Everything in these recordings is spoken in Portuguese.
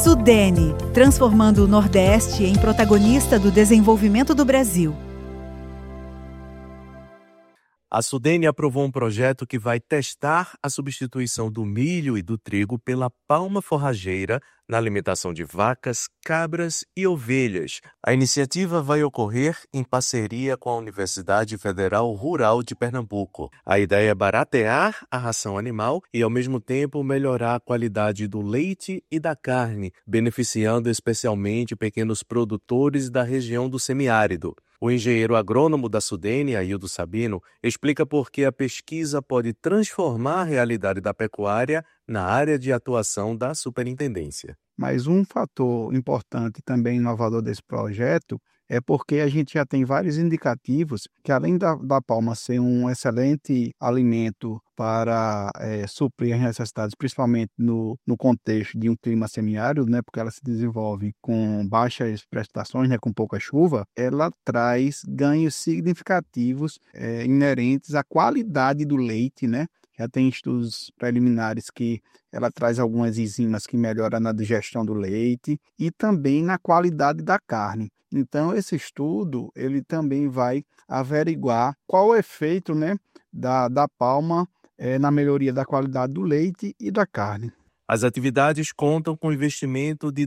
Sudene, transformando o Nordeste em protagonista do desenvolvimento do Brasil. A Sudene aprovou um projeto que vai testar a substituição do milho e do trigo pela palma forrageira na alimentação de vacas, cabras e ovelhas. A iniciativa vai ocorrer em parceria com a Universidade Federal Rural de Pernambuco. A ideia é baratear a ração animal e, ao mesmo tempo, melhorar a qualidade do leite e da carne, beneficiando especialmente pequenos produtores da região do semiárido. O engenheiro agrônomo da Sudene, Aildo Sabino, explica por que a pesquisa pode transformar a realidade da pecuária na área de atuação da superintendência. Mas um fator importante também inovador desse projeto é porque a gente já tem vários indicativos que, além da palma ser um excelente alimento para suprir as necessidades, principalmente no contexto de um clima semiárido, né, porque ela se desenvolve com baixas precipitações, né, com pouca chuva, ela traz ganhos significativos inerentes à qualidade do leite, né? Já tem estudos preliminares que ela traz algumas enzimas que melhoram na digestão do leite e também na qualidade da carne. Então, esse estudo ele também vai averiguar qual o efeito, né, da palma na melhoria da qualidade do leite e da carne. As atividades contam com investimento de R$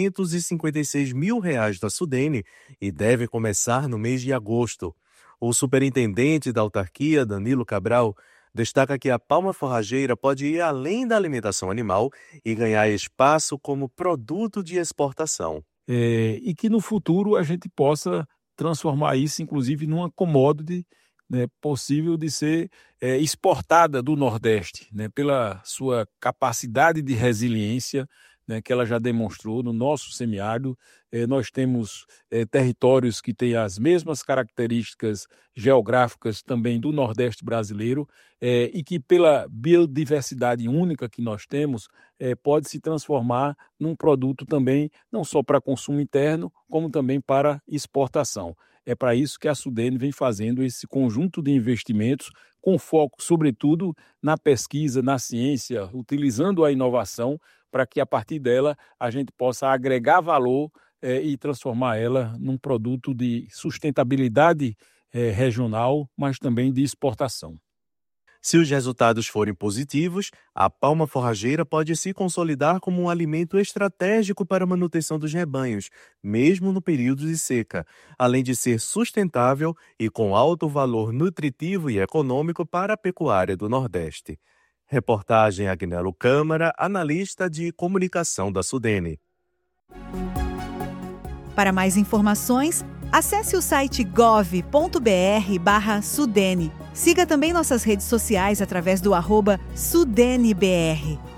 256 mil da Sudene e devem começar no mês de agosto. O superintendente da autarquia, Danilo Cabral, destaca que a palma forrageira pode ir além da alimentação animal e ganhar espaço como produto de exportação. E que no futuro a gente possa transformar isso, inclusive, numa commodity, né, possível de ser exportada do Nordeste, né, pela sua capacidade de resiliência, né, que ela já demonstrou no nosso semiárido. Nós temos territórios que têm as mesmas características geográficas também do Nordeste brasileiro e que, pela biodiversidade única que nós temos, pode se transformar num produto também, não só para consumo interno, como também para exportação. É para isso que a Sudene vem fazendo esse conjunto de investimentos com foco, sobretudo, na pesquisa, na ciência, utilizando a inovação para que, a partir dela, a gente possa agregar valor e transformar ela num produto de sustentabilidade regional, mas também de exportação. Se os resultados forem positivos, a palma forrageira pode se consolidar como um alimento estratégico para a manutenção dos rebanhos, mesmo no período de seca, além de ser sustentável e com alto valor nutritivo e econômico para a pecuária do Nordeste. Reportagem Agnello Câmara, analista de comunicação da Sudene. Para mais informações, acesse o site gov.br/Sudene. Siga também nossas redes sociais através do @SudeneBR.